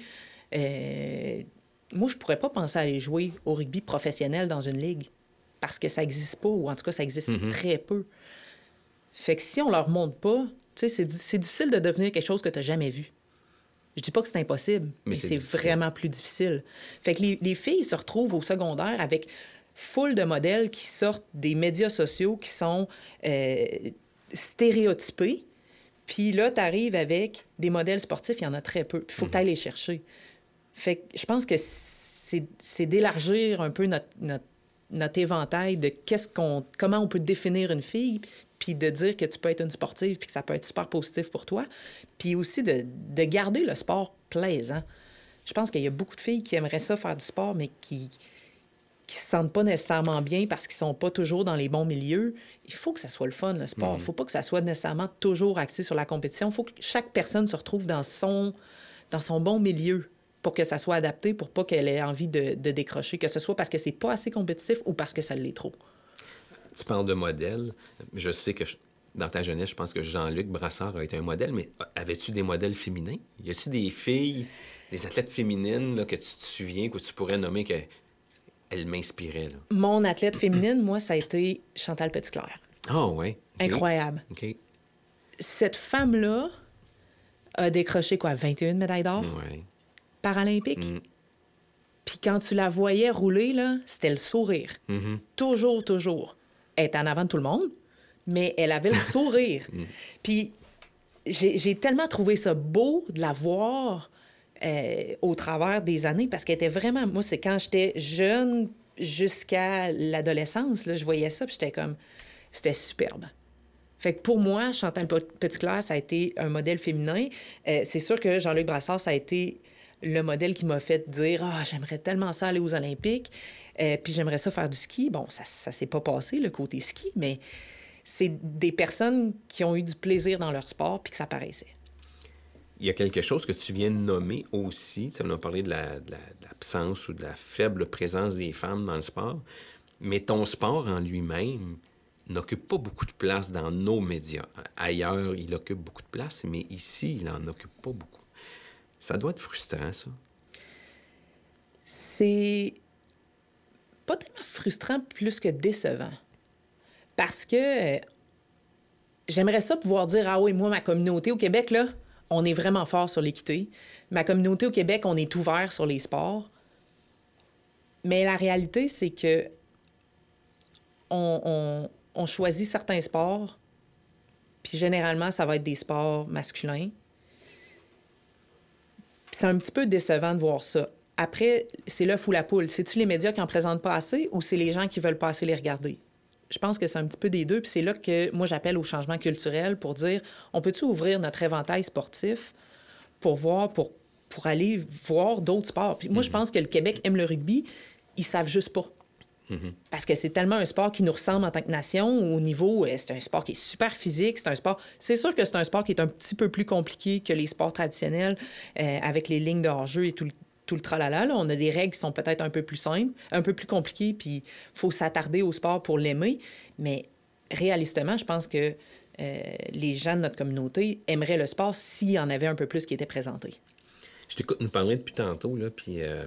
Euh... Moi, je pourrais pas penser à aller jouer au rugby professionnel dans une ligue, parce que ça n'existe pas, ou en tout cas, ça existe mmh. très peu. Fait que si on leur montre pas, tu sais, c'est, c'est difficile de devenir quelque chose que tu n'as jamais vu. Je dis pas que c'est impossible, mais, mais c'est, c'est vraiment plus difficile. Fait que les, les filles se retrouvent au secondaire avec foule de modèles qui sortent des médias sociaux qui sont euh, stéréotypés. Puis là, tu arrives avec des modèles sportifs, il y en a très peu. Puis il faut mm-hmm. que tu ailles les chercher. Fait que je pense que c'est, c'est d'élargir un peu notre, notre, notre éventail de qu'est-ce qu'on, comment on peut définir une fille, puis de dire que tu peux être une sportive, puis que ça peut être super positif pour toi, puis aussi de, de garder le sport plaisant. Je pense qu'il y a beaucoup de filles qui aimeraient ça, faire du sport, mais qui qui se sentent pas nécessairement bien parce qu'ils sont pas toujours dans les bons milieux. Il faut que ça soit le fun, le sport. Il mmh. faut pas que ça soit nécessairement toujours axé sur la compétition. Il faut que chaque personne se retrouve dans son, dans son bon milieu pour que ça soit adapté, pour pas qu'elle ait envie de, de décrocher, que ce soit parce que c'est pas assez compétitif ou parce que ça l'est trop. Tu parles de modèle. Je sais que je, dans ta jeunesse, je pense que Jean-Luc Brassard a été un modèle, mais avais-tu des modèles féminins? Y a-tu des filles, des athlètes féminines là, que tu te souviens, que tu pourrais nommer qu'elles m'inspiraient? Là? Mon athlète féminine, moi, ça a été Chantal Petitclerc. Ah oh, oui? Okay. Incroyable. Okay. Cette femme-là a décroché, quoi, vingt et une médailles d'or? Oui. Paralympiques. Mm. Puis quand tu la voyais rouler, là, c'était le sourire. Mm-hmm. Toujours, toujours. Elle était en avant de tout le monde, mais elle avait le sourire. mm. Puis j'ai, j'ai tellement trouvé ça beau de la voir euh, au travers des années, parce qu'elle était vraiment... Moi, c'est quand j'étais jeune jusqu'à l'adolescence, là, je voyais ça, puis j'étais comme... C'était superbe. Fait que pour moi, Chantal Petitclerc, ça a été un modèle féminin. Euh, c'est sûr que Jean-Luc Brassard, ça a été le modèle qui m'a fait dire « Ah, oh, j'aimerais tellement ça aller aux Olympiques, euh, puis j'aimerais ça faire du ski. » Bon, ça ça s'est pas passé, le côté ski, mais c'est des personnes qui ont eu du plaisir dans leur sport puis que ça paraissait. il y a quelque chose que tu viens de nommer aussi. Tu sais, on a parlé de, la, de, la, de l'absence ou de la faible présence des femmes dans le sport, mais ton sport en lui-même n'occupe pas beaucoup de place dans nos médias. Ailleurs, il occupe beaucoup de place, mais ici, il n'en occupe pas beaucoup. Ça doit être frustrant, ça. C'est pas tellement frustrant, plus que décevant. Parce que euh, j'aimerais ça pouvoir dire, ah oui, moi, ma communauté au Québec, là, on est vraiment fort sur l'équité. Ma communauté au Québec, on est ouvert sur les sports. Mais la réalité, c'est que on, on, on choisit certains sports, puis généralement, ça va être des sports masculins. Puis c'est un petit peu décevant de voir ça. Après, c'est l'œuf ou la poule. C'est-tu les médias qui en présentent pas assez ou c'est les gens qui veulent pas assez les regarder? Je pense que c'est un petit peu des deux. Puis c'est là que moi, j'appelle au changement culturel pour dire, on peut-tu ouvrir notre éventail sportif pour voir, pour, pour aller voir d'autres sports? Puis moi, mm-hmm. je pense que le Québec aime le rugby. Ils savent juste pas. Mm-hmm. Parce que c'est tellement un sport qui nous ressemble en tant que nation. Au niveau, c'est un sport qui est super physique. C'est un sport... C'est sûr que c'est un sport qui est un petit peu plus compliqué que les sports traditionnels euh, avec les lignes de hors-jeu et tout le tout le tralala. Là. On a des règles qui sont peut-être un peu plus simples, un peu plus compliquées, puis il faut s'attarder au sport pour l'aimer. Mais réalistement, je pense que euh, les gens de notre communauté aimeraient le sport s'il y en avait un peu plus qui était présenté. Je t'écoute nous parler depuis tantôt, là, puis euh,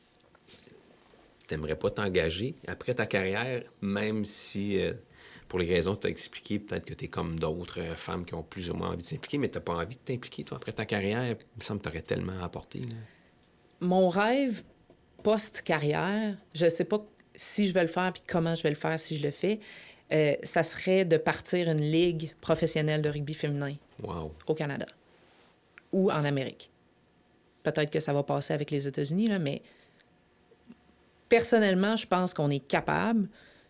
t'aimerais pas t'engager après ta carrière, même si, euh, pour les raisons que tu as expliquées, peut-être que tu es comme d'autres euh, femmes qui ont plus ou moins envie de s'impliquer, mais tu n'as pas envie de t'impliquer, toi, après ta carrière. Il me semble que tu aurais tellement à apporter, là. Mon rêve post-carrière, je ne sais pas si je vais le faire puis comment je vais le faire si je le fais, euh, ça serait de partir une ligue professionnelle de rugby féminin wow. au Canada ou en Amérique. Peut-être que ça va passer avec les États-Unis, là, mais personnellement, je pense qu'on est capable.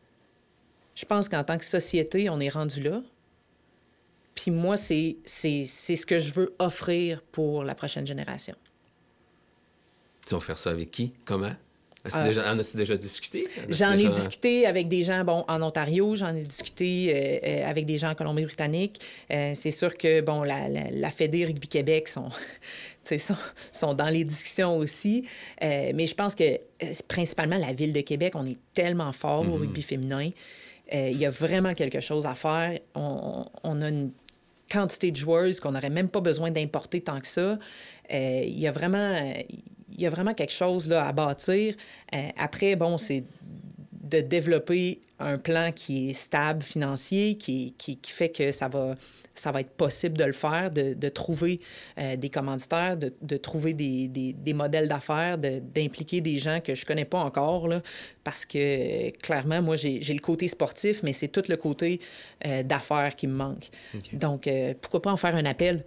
Je pense qu'en tant que société, on est rendu là. Puis moi, c'est, c'est, c'est ce que je veux offrir pour la prochaine génération. Tu vas faire ça avec qui? Comment? As-tu euh, déjà, en as-tu déjà discuté? As-tu j'en déjà... ai discuté avec des gens bon, en Ontario, j'en ai discuté euh, euh, avec des gens en Colombie-Britannique. Euh, c'est sûr que bon, la, la, la Fédé Rugby Québec sont, sont, sont dans les discussions aussi. Euh, mais je pense que euh, principalement la Ville de Québec, on est tellement fort mm-hmm. au rugby féminin. Euh, il y a vraiment quelque chose à faire. On, on a une quantité de joueuses qu'on n'aurait même pas besoin d'importer tant que ça. Euh, il y a vraiment... Euh, Il y a vraiment quelque chose là, à bâtir. Euh, après, bon, c'est de développer un plan qui est stable, financier, qui, qui, qui fait que ça va, ça va être possible de le faire, de, de trouver euh, des commanditaires, de, de trouver des, des, des modèles d'affaires, de, d'impliquer des gens que je ne connais pas encore, là, parce que, euh, clairement, moi, j'ai, j'ai le côté sportif, mais c'est tout le côté euh, d'affaires qui me manque. Okay. Donc, euh, pourquoi pas en faire un appel?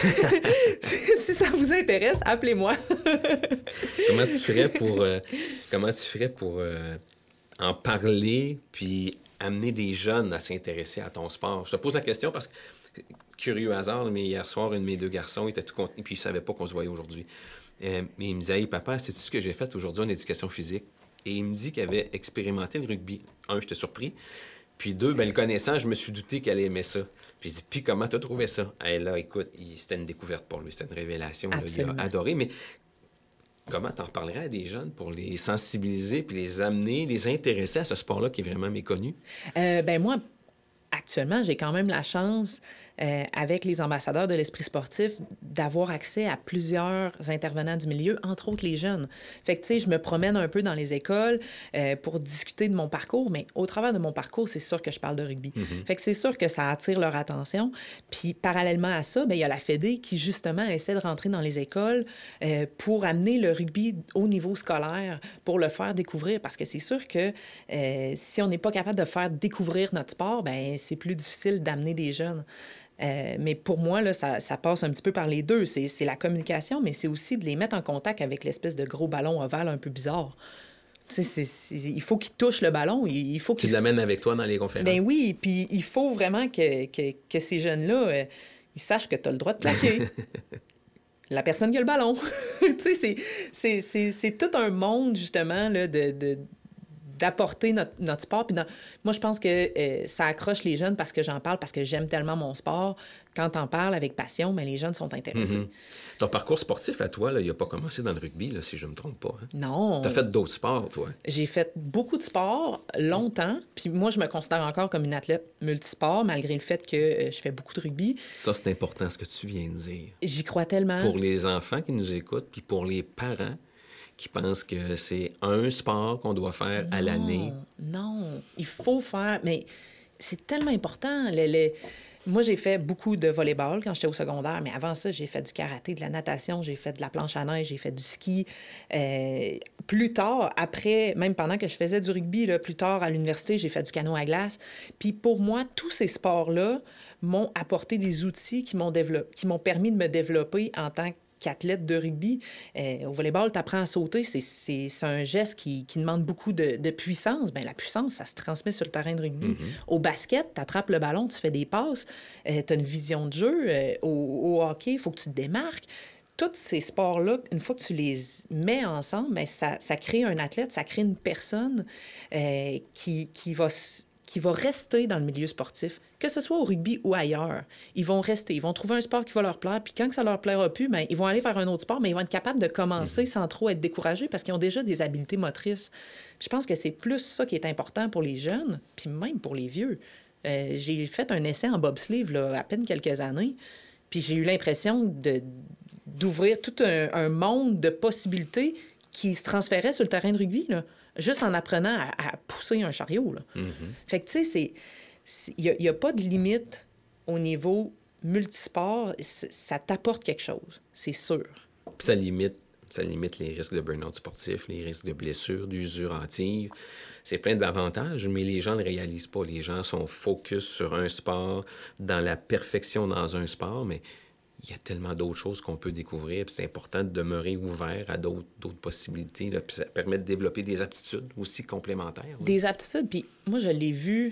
Si ça vous intéresse, appelez-moi. Comment tu ferais pour, euh, comment tu ferais pour euh, en parler puis amener des jeunes à s'intéresser à ton sport? Je te pose la question parce que, curieux hasard, mais hier soir, un de mes deux garçons était tout content, puis il ne savait pas qu'on se voyait aujourd'hui. Euh, mais il me disait, hey, papa, sais-tu ce que j'ai fait aujourd'hui en éducation physique? Et il me dit qu'il avait expérimenté le rugby. Un, j'étais surpris. Puis deux, ben, le connaissant, je me suis douté qu'elle aimait ça. Puis je dis, puis comment t'as trouvé ça? Et là, écoute, il, c'était une découverte pour lui, c'était une révélation. Là, il a adoré. Mais comment t'en parlerais à des jeunes pour les sensibiliser, puis les amener, les intéresser à ce sport-là qui est vraiment méconnu? Euh, ben moi, actuellement, j'ai quand même la chance, euh, avec les ambassadeurs de l'esprit sportif, d'avoir accès à plusieurs intervenants du milieu, entre autres les jeunes. Fait que, tu sais, je me promène un peu dans les écoles euh, pour discuter de mon parcours, mais au travers de mon parcours, c'est sûr que je parle de rugby. Mm-hmm. Fait que c'est sûr que ça attire leur attention. Puis, parallèlement à ça, bien, il y a la Fédé qui, justement, essaie de rentrer dans les écoles euh, pour amener le rugby au niveau scolaire, pour le faire découvrir. Parce que c'est sûr que euh, si on n'est pas capable de faire découvrir notre sport, bien, c'est plus difficile d'amener des jeunes. Euh, mais pour moi, là, ça, ça passe un petit peu par les deux. C'est, c'est la communication, mais c'est aussi de les mettre en contact avec l'espèce de gros ballon ovale un peu bizarre. C'est, c'est, c'est, il faut qu'ils touchent le ballon. Il faut tu qu'ils... l'amènes avec toi dans les conférences. Ben oui, puis il faut vraiment que, que, que ces jeunes-là, euh, ils sachent que tu as le droit de plaquer. La personne qui a le ballon. Tu sais, c'est, c'est, c'est, c'est tout un monde, justement, là, de... de d'apporter notre, notre sport. Puis dans... Moi, je pense que euh, ça accroche les jeunes parce que j'en parle, parce que j'aime tellement mon sport. Quand t'en parles avec passion, bien, les jeunes sont intéressés. Mm-hmm. Ton parcours sportif à toi, là, il n'a pas commencé dans le rugby, là, si je ne me trompe pas. Hein? Non. Tu as fait d'autres sports, toi? J'ai fait beaucoup de sport longtemps. Puis moi, je me considère encore comme une athlète multisport, malgré le fait que euh, je fais beaucoup de rugby. Ça, c'est important, ce que tu viens de dire. J'y crois tellement. Pour les enfants qui nous écoutent, puis pour les parents qui pensent que c'est un sport qu'on doit faire non, à l'année. Non, il faut faire... Mais c'est tellement important. Le, le... Moi, j'ai fait beaucoup de volleyball quand j'étais au secondaire, mais avant ça, j'ai fait du karaté, de la natation, j'ai fait de la planche à neige, j'ai fait du ski. Euh, plus tard, après, même pendant que je faisais du rugby, là, plus tard à l'université, j'ai fait du canot à glace. Puis pour moi, tous ces sports-là m'ont apporté des outils qui m'ont développé, qui m'ont permis de me développer en tant que qu'athlète de rugby. Euh, au volleyball, tu apprends à sauter. C'est, c'est, c'est un geste qui, qui demande beaucoup de, de puissance. Bien, la puissance, ça se transmet sur le terrain de rugby. Mm-hmm. Au basket, tu attrapes le ballon, tu fais des passes, euh, tu as une vision de jeu. Euh, au, au hockey, il faut que tu te démarques. Tous ces sports-là, une fois que tu les mets ensemble, bien, ça, ça crée un athlète, ça crée une personne euh, qui, qui va... qui va rester dans le milieu sportif, que ce soit au rugby ou ailleurs. Ils vont rester, ils vont trouver un sport qui va leur plaire, puis quand ça leur plaira plus, bien, ils vont aller vers un autre sport, mais ils vont être capables de commencer mmh. sans trop être découragés parce qu'ils ont déjà des habiletés motrices. Je pense que c'est plus ça qui est important pour les jeunes, puis même pour les vieux. Euh, j'ai fait un essai en bobsleigh, là, à peine quelques années, puis j'ai eu l'impression de, d'ouvrir tout un, un monde de possibilités qui se transférait sur le terrain de rugby, là. Juste en apprenant à, à pousser un chariot. Là. Mm-hmm. Fait que, tu sais, il n'y a, a pas de limite au niveau multisport. Ça t'apporte quelque chose, c'est sûr. Puis ça limite, ça limite les risques de burn-out sportif, les risques de blessures, d'usure hâtive. C'est plein d'avantages, mais les gens ne le réalisent pas. Les gens sont focus sur un sport, dans la perfection dans un sport, mais il y a tellement d'autres choses qu'on peut découvrir, puis c'est important de demeurer ouvert à d'autres, d'autres possibilités, là, puis ça permet de développer des aptitudes aussi complémentaires. Là. Des aptitudes, puis moi, je l'ai vu,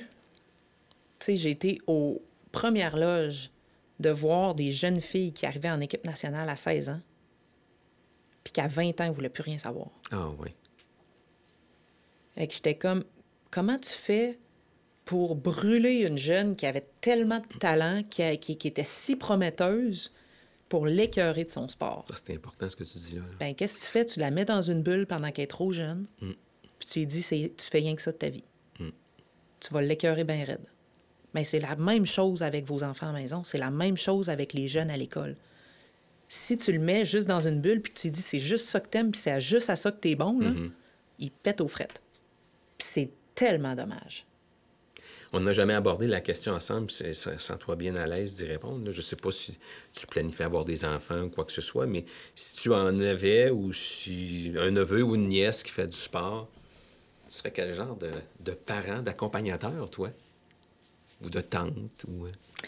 tu sais, j'ai été aux premières loges de voir des jeunes filles qui arrivaient en équipe nationale à seize ans, puis qu'à vingt ans, ils ne voulaient plus rien savoir. Ah oui. Fait que j'étais comme, comment tu fais pour brûler une jeune qui avait tellement de talent, qui, a, qui, qui était si prometteuse, pour l'écœurer de son sport? Ça, c'est important, ce que tu dis là. là. Bien, qu'est-ce que tu fais? Tu la mets dans une bulle pendant qu'elle est trop jeune, mm. puis tu lui dis, c'est, tu fais rien que ça de ta vie. Mm. Tu vas l'écœurer bien raide. Bien, c'est la même chose avec vos enfants à la maison. C'est la même chose avec les jeunes à l'école. Si tu le mets juste dans une bulle, puis tu lui dis, c'est juste ça que t'aimes, puis c'est juste à ça que t'es bon, là, mm-hmm. il pète aux frettes. Puis c'est tellement dommage. On n'a jamais abordé la question ensemble, c'est, sens-toi bien à l'aise d'y répondre. Là. Je ne sais pas si tu planifies avoir des enfants ou quoi que ce soit, mais si tu en avais ou si un neveu ou une nièce qui fait du sport, tu serais quel genre de, de parent, d'accompagnateur, toi? Ou de tante? Ou...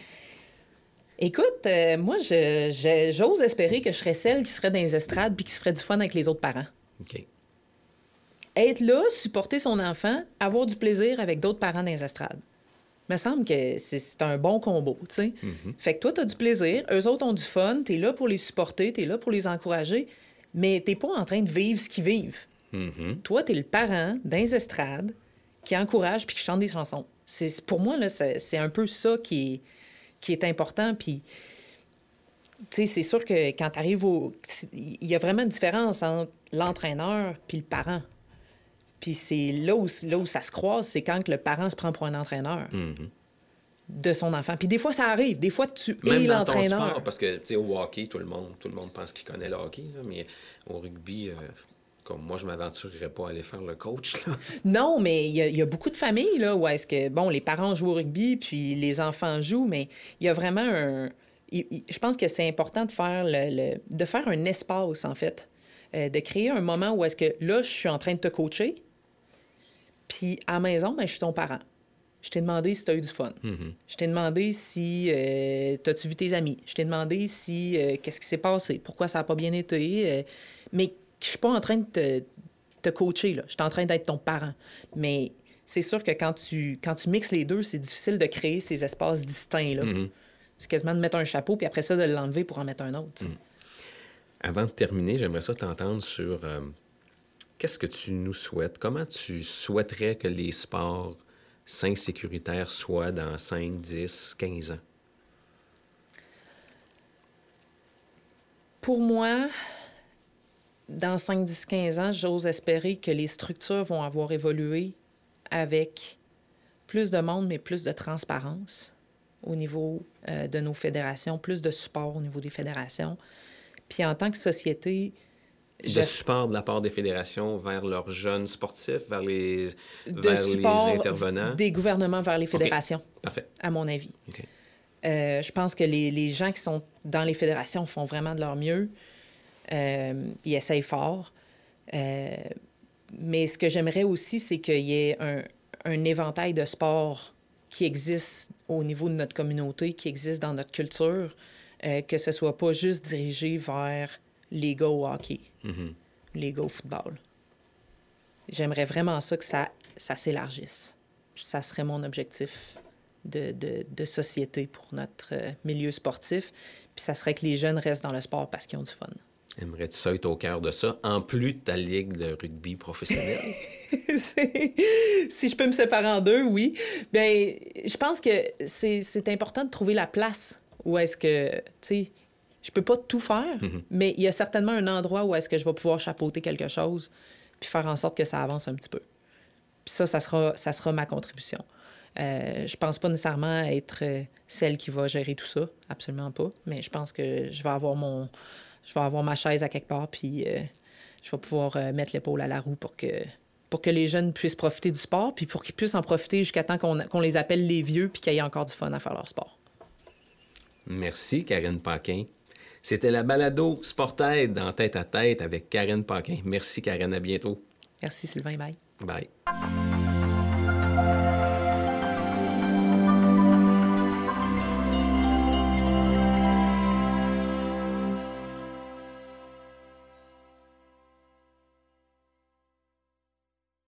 Écoute, euh, moi, je, je, j'ose espérer que je serais celle qui serait dans les estrades puis qui se ferait du fun avec les autres parents. OK. Être là, supporter son enfant, avoir du plaisir avec d'autres parents dans les estrades. Il me semble que c'est, c'est un bon combo, tu sais. Mm-hmm. Fait que toi, t'as du plaisir, eux autres ont du fun, t'es là pour les supporter, t'es là pour les encourager, mais t'es pas en train de vivre ce qu'ils vivent. Mm-hmm. Toi, t'es le parent dans les estrades qui encourage puis qui chante des chansons. C'est, pour moi, là, c'est, c'est un peu ça qui est, qui est important, puis... Tu sais, c'est sûr que quand t'arrives au... Il y a vraiment une différence entre l'entraîneur puis le parent. Puis c'est là où, là où ça se croise, c'est quand le parent se prend pour un entraîneur mm-hmm. de son enfant. Puis des fois, ça arrive. Des fois, tu Même es dans l'entraîneur. Ton sport, parce que, tu sais, au hockey, tout le monde, tout le monde pense qu'il connaît le hockey, là, mais au rugby, euh, comme moi, je ne m'aventurerais pas à aller faire le coach. Là. Non, mais il y, y a beaucoup de familles là, où est-ce que, bon, les parents jouent au rugby, puis les enfants jouent, mais il y a vraiment un... Il, il, je pense que c'est important de faire, le, le, de faire un espace, en fait. Euh, de créer un moment où est-ce que, là, je suis en train de te coacher, puis à la maison, ben, je suis ton parent. Je t'ai demandé si tu as eu du fun. Mm-hmm. Je t'ai demandé si euh, t'as-tu vu tes amis. Je t'ai demandé si euh, qu'est-ce qui s'est passé, pourquoi ça n'a pas bien été. Euh, mais je suis pas en train de te, te coacher, là. Je suis en train d'être ton parent. Mais c'est sûr que quand tu, quand tu mixes les deux, c'est difficile de créer ces espaces distincts-là. Mm-hmm. C'est quasiment de mettre un chapeau, puis après ça, de l'enlever pour en mettre un autre. Mm. Avant de terminer, j'aimerais ça t'entendre sur... Euh... qu'est-ce que tu nous souhaites? Comment tu souhaiterais que les sports sains sécuritaires soient dans cinq, dix, quinze ans? Pour moi, dans cinq, dix, quinze ans, j'ose espérer que les structures vont avoir évolué avec plus de monde, mais plus de transparence au niveau euh, de nos fédérations, plus de support au niveau des fédérations. Puis en tant que société... De je... support de la part des fédérations vers leurs jeunes sportifs, vers les, de vers support les intervenants? Des gouvernements vers les fédérations, okay. Parfait. À mon avis. Okay. Euh, je pense que les, les gens qui sont dans les fédérations font vraiment de leur mieux. Euh, ils essayent fort. Euh, mais ce que j'aimerais aussi, c'est qu'il y ait un, un éventail de sports qui existe au niveau de notre communauté, qui existe dans notre culture, euh, que ce soit pas juste dirigé vers les gars au hockey, mm-hmm. les gars au football. J'aimerais vraiment ça, que ça, ça s'élargisse. Ça serait mon objectif de, de, de société pour notre euh, milieu sportif. Puis ça serait que les jeunes restent dans le sport parce qu'ils ont du fun. Aimerais-tu ça être au cœur de ça, en plus de ta ligue de rugby professionnelle? Si je peux me séparer en deux, oui. Bien, je pense que c'est, c'est important de trouver la place où est-ce que, tu sais, je peux pas tout faire, mm-hmm. mais il y a certainement un endroit où est-ce que je vais pouvoir chapeauter quelque chose puis faire en sorte que ça avance un petit peu. Puis ça, ça sera, ça sera ma contribution. Euh, je pense pas nécessairement être celle qui va gérer tout ça, absolument pas, mais je pense que je vais avoir mon... Je vais avoir ma chaise à quelque part, puis euh, je vais pouvoir euh, mettre l'épaule à la roue pour que, pour que les jeunes puissent profiter du sport, puis pour qu'ils puissent en profiter jusqu'à temps qu'on, qu'on les appelle les vieux, puis qu'il y ait encore du fun à faire leur sport. Merci, Karine Paquin. C'était la balado Sportaide en tête à tête avec Karine Paquin. Merci, Karine. À bientôt. Merci, Sylvain. Bye. Bye.